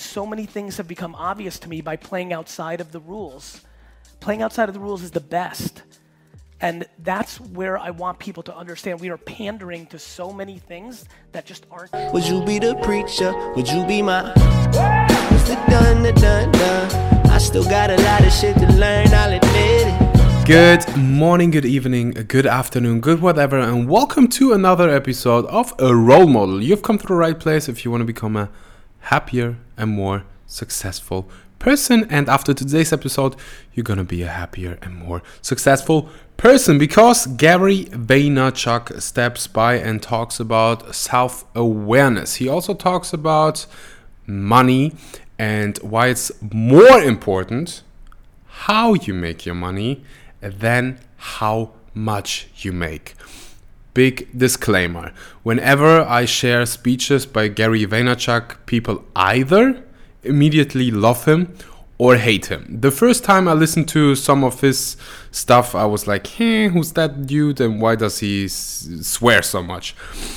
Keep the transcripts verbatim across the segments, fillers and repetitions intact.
so many things have become obvious to me by playing outside of the rules. Playing outside of the rules is the best. And that's where I want people to understand we are pandering to so many things that just aren't. Would you be the preacher? Would you be my Mister Dun Dun Dun Dun? I still got a lot of shit to learn, I'll admit it. Good morning, good evening, good afternoon, good whatever, and welcome to another episode of A Role Model. You've come to the right place if you want to become a happier and more successful person. And after today's episode, you're going to be a happier and more successful person because Gary Vaynerchuk steps by and talks about self-awareness. He also talks about money and why it's more important how you make your money than how much you make. Big disclaimer. Whenever I share speeches by Gary Vaynerchuk, people either immediately love him or hate him. The first time I listened to some of his stuff, I was like, hey, who's that dude and why does he s- swear so much?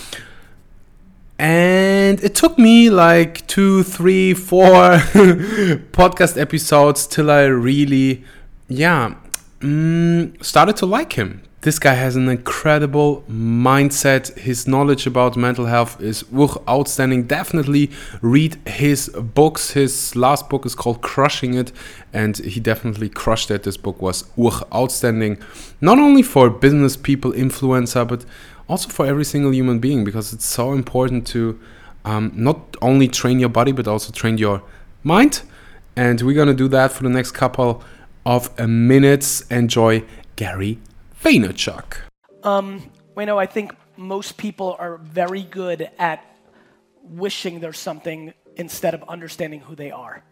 And it took me like two, three, four podcast episodes till I really, yeah, mm, started to like him. This guy has an incredible mindset. His knowledge about mental health is outstanding. Definitely read his books. His last book is called Crushing It, and he definitely crushed it. This book was outstanding, not only for business people, influencer, but also for every single human being, because it's so important to um, not only train your body, but also train your mind. And we're going to do that for the next couple of minutes. Enjoy Gary Vaynerchuk. Um, you know, I think most people are very good at wishing there's something instead of understanding who they are.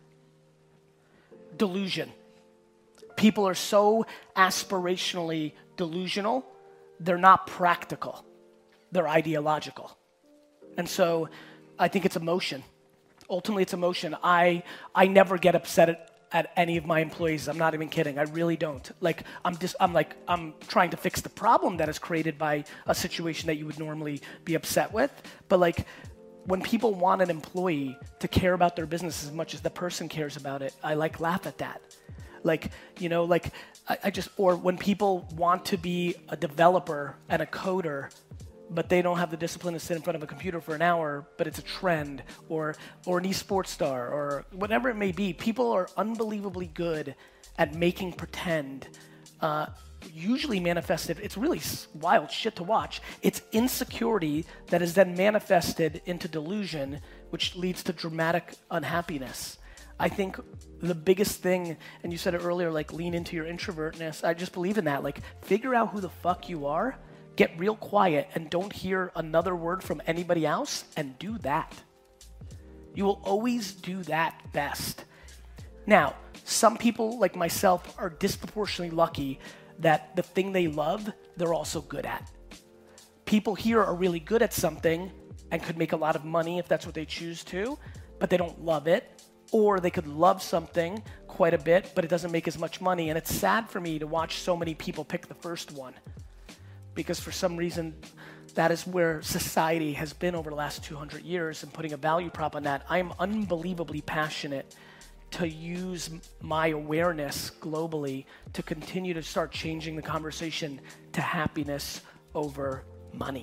Delusion. People are so aspirationally delusional, they're not practical. They're ideological. And so I think it's emotion. Ultimately, it's emotion. I I never get upset at at any of my employees. I'm not even kidding. I really don't. Like, I'm just, I'm like, I'm trying to fix the problem that is created by a situation that you would normally be upset with. But like, when people want an employee to care about their business as much as the person cares about it, I like laugh at that. Like, you know, like, I, I just, or when people want to be a developer and a coder, but they don't have the discipline to sit in front of a computer for an hour, but it's a trend, or or an esports star, or whatever it may be. People are unbelievably good at making pretend, uh, usually manifested. It's really wild shit to watch. It's insecurity that is then manifested into delusion, which leads to dramatic unhappiness. I think the biggest thing, and you said it earlier, like lean into your introvertness. I just believe in that. Like, figure out who the fuck you are, get real quiet, and don't hear another word from anybody else, and do that. You will always do that best. Now, some people, like myself, are disproportionately lucky that the thing they love, they're also good at. People here are really good at something and could make a lot of money if that's what they choose to, but they don't love it. Or they could love something quite a bit, but it doesn't make as much money. And it's sad for me to watch so many people pick the first one, because for some reason, that is where society has been over the last two hundred years, and putting a value prop on that. I am unbelievably passionate to use my awareness globally to continue to start changing the conversation to happiness over money.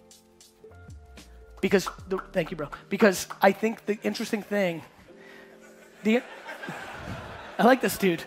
Because, the, thank you, bro. Because I think the interesting thing, the, I like this dude.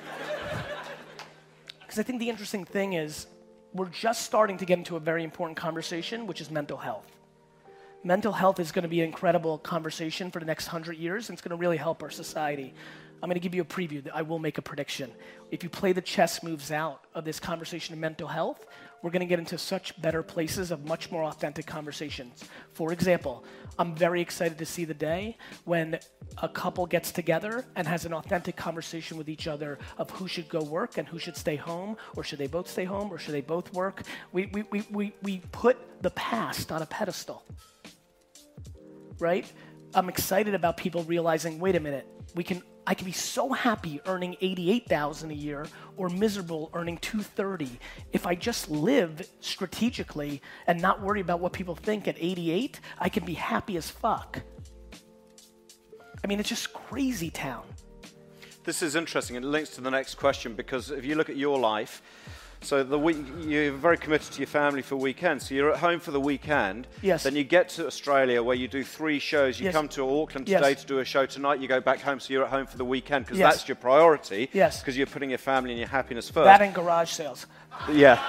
Because I think the interesting thing is, we're just starting to get into a very important conversation, which is mental health. Mental health is going to be an incredible conversation for the next hundred years, and it's going to really help our society. I'm going to give you a preview. I will make a prediction. If you play the chess moves out of this conversation of mental health, we're going to get into such better places of much more authentic conversations. For example, I'm very excited to see the day when a couple gets together and has an authentic conversation with each other of who should go work and who should stay home, or should they both stay home, or should they both work. We, we, we, we, we put the past on a pedestal, right? I'm excited about people realizing, wait a minute, we can I can be so happy earning eighty-eight thousand dollars a year or miserable earning two hundred thirty thousand dollars. If I just live strategically and not worry about what people think at eighty-eight, I can be happy as fuck. I mean, it's just crazy town. This is interesting. It links to the next question, because if you look at your life, so the week, you're very committed to your family for weekends. So you're at home for the weekend. Yes. Then you get to Australia where you do three shows. You Yes. come to Auckland Yes. today to do a show tonight. You go back home, so you're at home for the weekend because Yes. that's your priority. Yes. Because you're putting your family and your happiness first. That and garage sales. Yeah.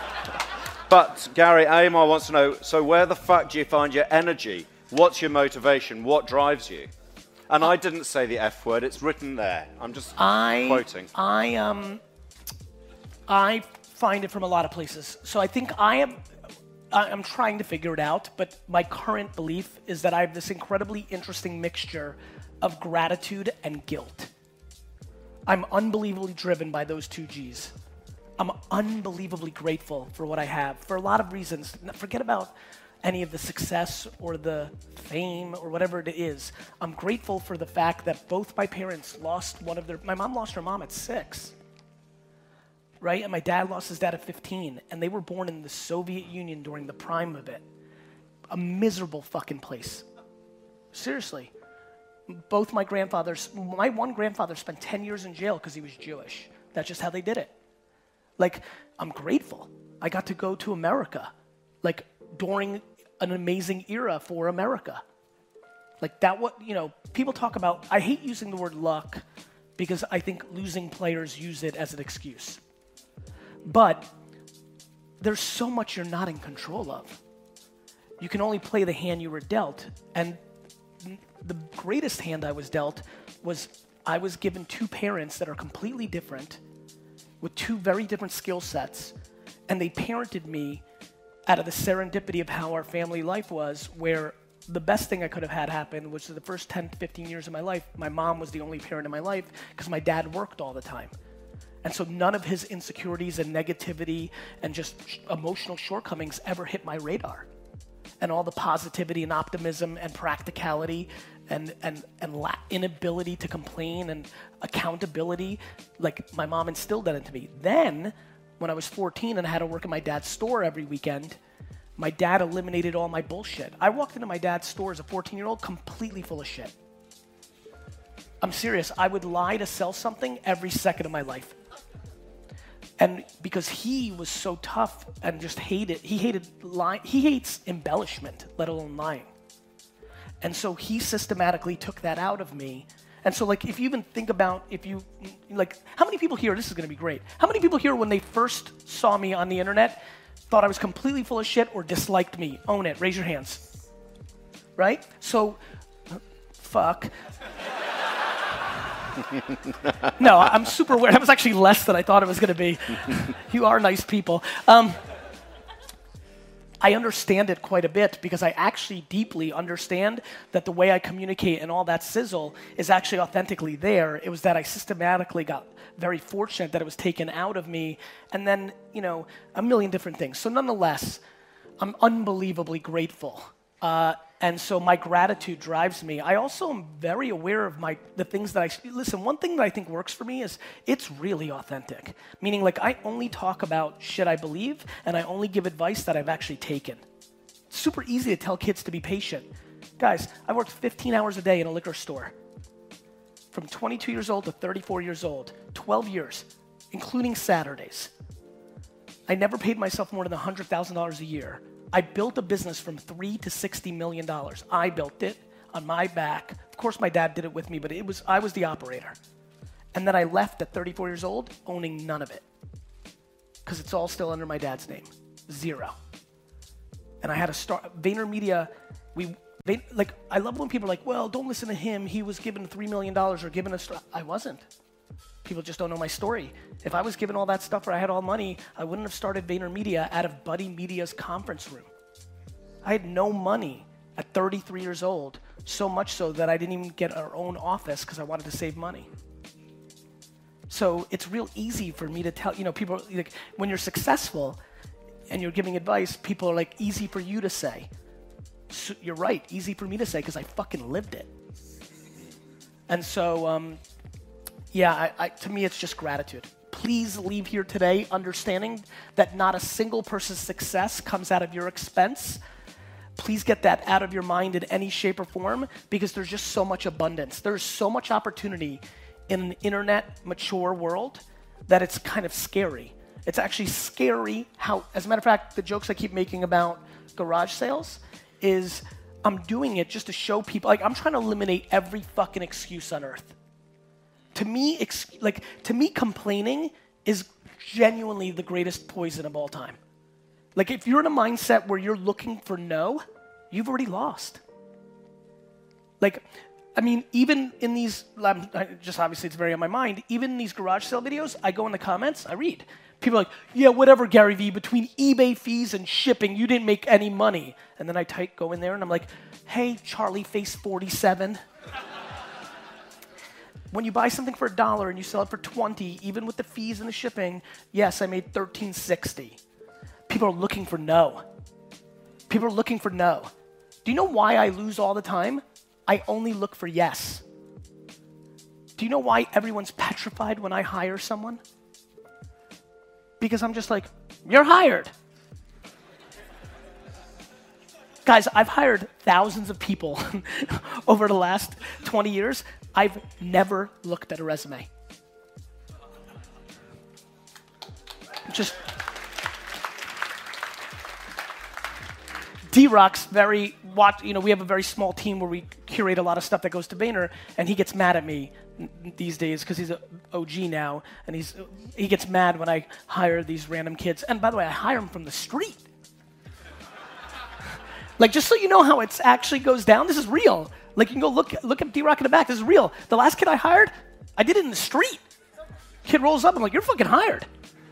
But Gary, Amar wants to know, so where the fuck do you find your energy? What's your motivation? What drives you? And I didn't say the F word. It's written there. I'm just I, quoting. I, um, I find it from a lot of places. So I think I am, I- I'm trying to figure it out, but my current belief is that I have this incredibly interesting mixture of gratitude and guilt. I'm unbelievably driven by those two G's. I'm unbelievably grateful for what I have for a lot of reasons. Forget about any of the success or the fame or whatever it is. I'm grateful for the fact that both my parents lost one of their, my mom lost her mom at six, right? And my dad lost his dad at fifteen, and they were born in the Soviet Union during the prime of it. A miserable fucking place. Seriously. Both my grandfathers, my one grandfather spent ten years in jail because he was Jewish. That's just how they did it. Like, I'm grateful. I got to go to America, like, during an amazing era for America. Like, that what, you know, people talk about, I hate using the word luck because I think losing players use it as an excuse. But there's so much you're not in control of. You can only play the hand you were dealt. And the greatest hand I was dealt was I was given two parents that are completely different, with two very different skill sets, and they parented me out of the serendipity of how our family life was, where the best thing I could have had happen was the first ten, fifteen years of my life, my mom was the only parent in my life because my dad worked all the time. And so none of his insecurities and negativity and just sh- emotional shortcomings ever hit my radar. And all the positivity and optimism and practicality and and and la- inability to complain and accountability, like my mom instilled that into me. Then, when I was fourteen and I had to work in my dad's store every weekend, my dad eliminated all my bullshit. I walked into my dad's store as a fourteen-year-old completely full of shit. I'm serious. I would lie to sell something every second of my life. And because he was so tough and just hated, he hated lying, he hates embellishment, let alone lying. And so he systematically took that out of me. And so, like, if you even think about, if you, like, how many people here, this is going to be great, how many people here when they first saw me on the internet thought I was completely full of shit or disliked me? Own it, raise your hands. Right? So, fuck. No, I'm super aware. That was actually less than I thought it was going to be. You are nice people. Um, I understand it quite a bit because I actually deeply understand that the way I communicate and all that sizzle is actually authentically there. It was that I systematically got very fortunate that it was taken out of me, and then, you know, a million different things. So nonetheless, I'm unbelievably grateful. Uh, and so my gratitude drives me. I also am very aware of my the things that I... Listen, one thing that I think works for me is it's really authentic. Meaning, like, I only talk about shit I believe, and I only give advice that I've actually taken. It's super easy to tell kids to be patient. Guys, I worked fifteen hours a day in a liquor store. From twenty-two years old to thirty-four years old. twelve years, including Saturdays. I never paid myself more than one hundred thousand dollars a year. I built a business from three to sixty million dollars. I built it on my back. Of course, my dad did it with me, but it was I was the operator. And then I left at thirty-four years old, owning none of it, because it's all still under my dad's name, zero. And I had to start VaynerMedia. We they, like I love when people are like, well, don't listen to him. He was given three million dollars or given a. St-. I wasn't. People just don't know my story. If I was given all that stuff or I had all money, I wouldn't have started VaynerMedia out of Buddy Media's conference room. I had no money at thirty-three years old, so much so that I didn't even get our own office because I wanted to save money. So it's real easy for me to tell, you know, people, are like, when you're successful and you're giving advice, people are like, easy for you to say. So you're right, easy for me to say because I fucking lived it. And so, um, yeah, I, I, to me, it's just gratitude. Please leave here today understanding that not a single person's success comes out of your expense. please get that out of your mind in any shape or form because there's just so much abundance. There's so much opportunity in an internet mature world that it's kind of scary. It's actually scary how, as a matter of fact, the jokes I keep making about garage sales is I'm doing it just to show people, like I'm trying to eliminate every fucking excuse on earth. To me, ex- like to me, complaining is genuinely the greatest poison of all time. Like if you're in a mindset where you're looking for no, you've already lost. Like, I mean, even in these, I'm, I just obviously it's very on my mind, even in these garage sale videos, I go in the comments, I read. People are like, yeah, whatever, Gary Vee, between eBay fees and shipping, you didn't make any money. And then I type, go in there and I'm like, hey, Charlie Face forty-seven. When you buy something for a dollar and you sell it for twenty, even with the fees and the shipping, yes, I made thirteen sixty. People are looking for no. People are looking for no. Do you know why I lose all the time? I only look for yes. Do you know why everyone's petrified when I hire someone? Because I'm just like, you're hired. Guys, I've hired thousands of people over the last twenty years. I've never looked at a resume. Just D-Rock's very, watch, you know, we have a very small team where we curate a lot of stuff that goes to Vayner, and he gets mad at me these days because he's an O G now, and he's he gets mad when I hire these random kids. And by the way, I hire them from the street. Like, just so you know how it actually goes down, this is real. Like, you can go look, look at D-Rock in the back, this is real. The last kid I hired, I did it in the street. Kid rolls up, I'm like, you're fucking hired.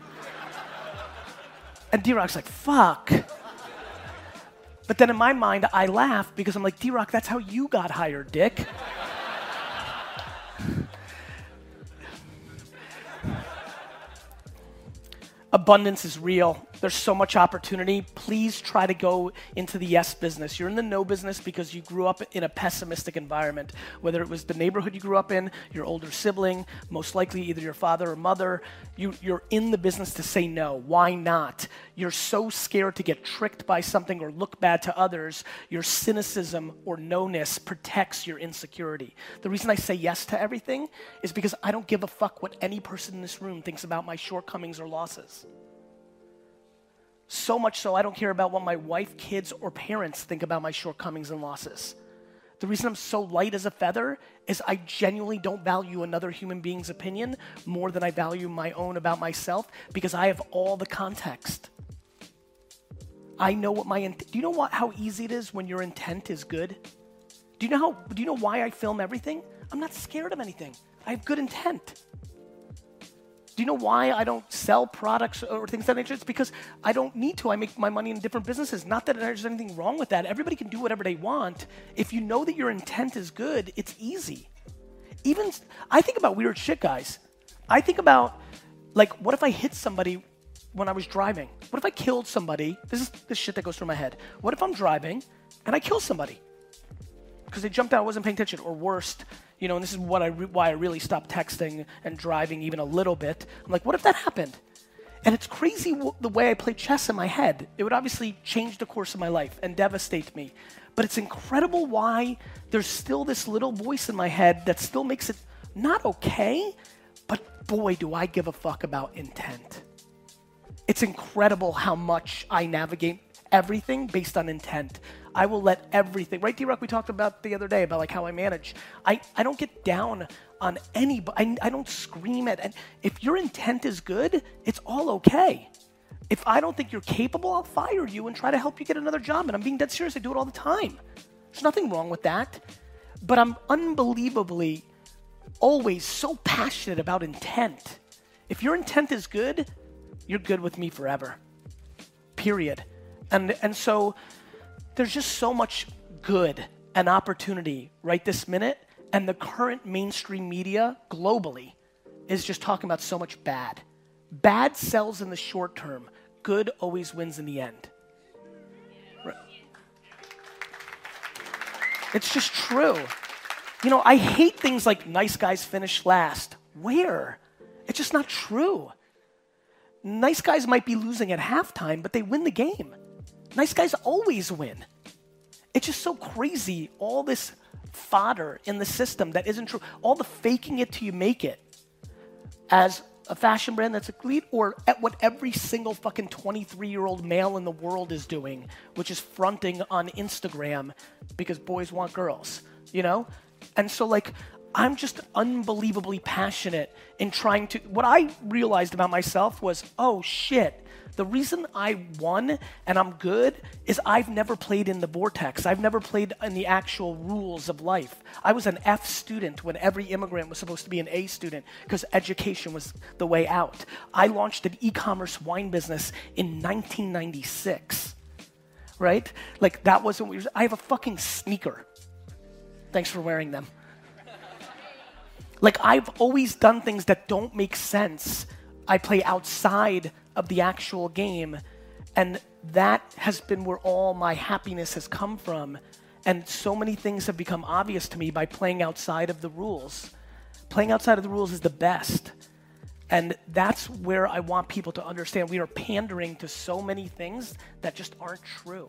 And D-Rock's like, fuck. But then in my mind, I laugh because I'm like, D-Rock, that's how you got hired, dick. Abundance is real. There's so much opportunity. Please try to go into the yes business. You're in the no business because you grew up in a pessimistic environment, whether it was the neighborhood you grew up in, your older sibling, most likely either your father or mother. You, you're in the business to say no. Why not? You're so scared to get tricked by something or look bad to others. Your cynicism or no-ness protects your insecurity. The reason I say yes to everything is because I don't give a fuck what any person in this room thinks about my shortcomings or losses. So much so, I don't care about what my wife, kids, or parents think about my shortcomings and losses. The reason I'm so light as a feather is I genuinely don't value another human being's opinion more than I value my own about myself because I have all the context. I know what my intent, do you know what, how easy it is when your intent is good? Do you know how, do you know why I film everything? I'm not scared of anything. I have good intent. Do you know why I don't sell products or things of that nature? It's because I don't need to. I make my money in different businesses. Not that there's anything wrong with that. Everybody can do whatever they want. If you know that your intent is good, it's easy. Even, I think about weird shit, guys. I think about, like, what if I hit somebody when I was driving? What if I killed somebody? This is the shit that goes through my head. What if I'm driving and I kill somebody? Because they jumped out, wasn't paying attention, or worst, you know, and this is what I re- why I really stopped texting and driving even a little bit. I'm like, what if that happened? And it's crazy w- the way I play chess in my head. It would obviously change the course of my life and devastate me. But it's incredible why there's still this little voice in my head that still makes it not okay, but boy, do I give a fuck about intent. It's incredible how much I navigate everything based on intent. I will let everything, right, D-Rock, we talked about the other day about like how I manage. I, I don't get down on anybody. I, I don't scream at, and if your intent is good, it's all okay. If I don't think you're capable, I'll fire you and try to help you get another job. And I'm being dead serious, I do it all the time. There's nothing wrong with that. But I'm unbelievably always so passionate about intent. If your intent is good, you're good with me forever. Period. And and so there's just so much good and opportunity right this minute, and the current mainstream media globally is just talking about so much bad. Bad sells in the short term. Good always wins in the end. Right. It's just true. You know, I hate things like nice guys finish last. Where? It's just not true. Nice guys might be losing at halftime, but they win the game. Nice guys always win. it's just so crazy. All this fodder in the system that isn't true. All the faking it till you make it as a fashion brand that's a lead, or at what every single fucking twenty-three-year-old male in the world is doing, which is fronting on Instagram because boys want girls, you know? And so, like, I'm just unbelievably passionate in trying to... What I realized about myself was, oh, shit, the reason I won and I'm good is I've never played in the vortex. I've never played in the actual rules of life. I was an F student when every immigrant was supposed to be an A student because education was the way out. I launched an e-commerce wine business in nineteen ninety-six, right? Like, that wasn't what we were... I have a fucking sneaker. Thanks for wearing them. Like, I've always done things that don't make sense. I play outside of the actual game, and that has been where all my happiness has come from. And so many things have become obvious to me by playing outside of the rules. Playing outside of the rules is the best. And that's where I want people to understand we are pandering to so many things that just aren't true.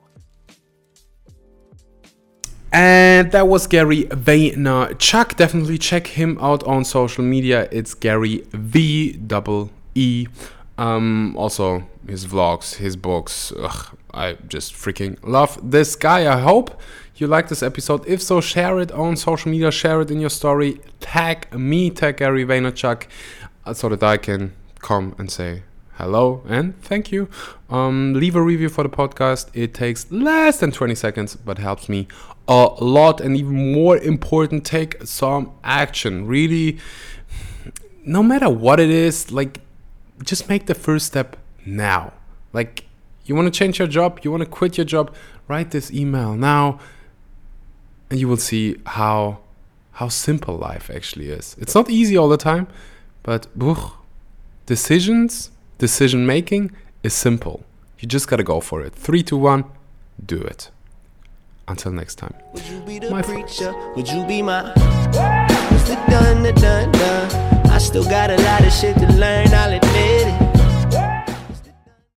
And that was Gary Vaynerchuk. Definitely check him out on social media. It's Gary V double E. Um, also, his vlogs, his books. Ugh, I just freaking love this guy. I hope you like this episode. If so, share it on social media. Share it in your story. Tag me, tag Gary Vaynerchuk, uh, so that I can come and say hello and thank you. Um, leave a review for the podcast. It takes less than twenty seconds, but helps me a lot. And even more important, take some action. Really, no matter what it is, like, just make the first step now. Like, you want to change your job, you want to quit your job, write this email now, and you will see how how simple life actually is. It's not easy all the time, but ugh, decisions, decision making is simple. You just gotta go for it. Three, two, one, do it. Until next time. Would you be the My preacher? Would you be my Mister Dun, dun, dun, dun? I still got a lot of shit to learn, I'll admit